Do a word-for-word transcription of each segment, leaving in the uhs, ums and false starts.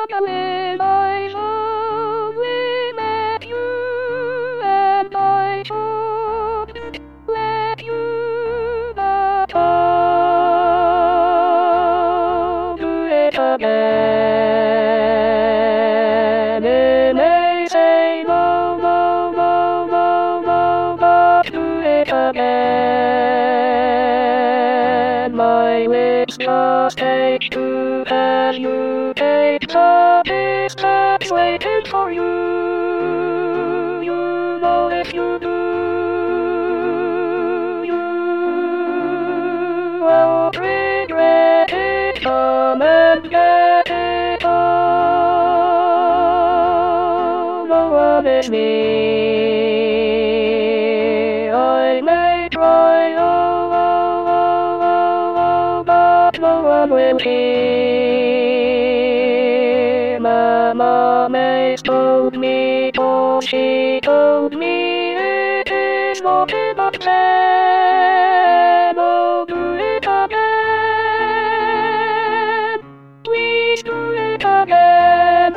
when I finally met you, and I should let you not come to it again. It may say no, no, no, no, no, not do it again. My lips just take to as you take the distance waiting for you. You know if you do, you won't regret it. Come and get it all. No one is me. I may try, oh, oh, oh, oh, oh, but no one will hear. Mama May told me, oh, she told me it is not enough plan. Oh, do it again. Please do it again.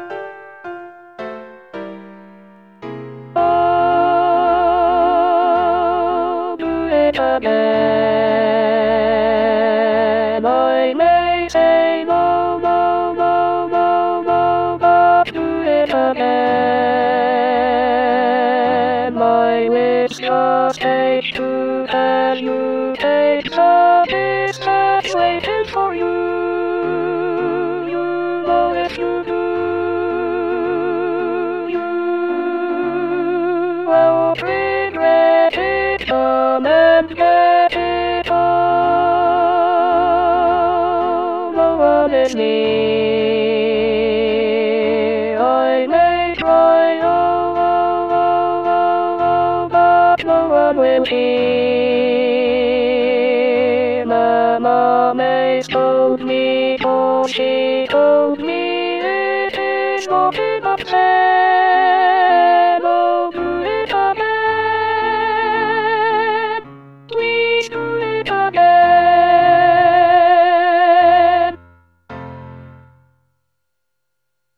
Oh, do it again. I may say no, no, no, no, no, but do it again. My lips just take to as you take the distance waiting for you. You know if you do, you won't regret it. Come and get it all. No one is near. I may try, oh, oh, oh, oh, oh, but no one will hear. Mama May told me, oh, she told me it is not enough plan.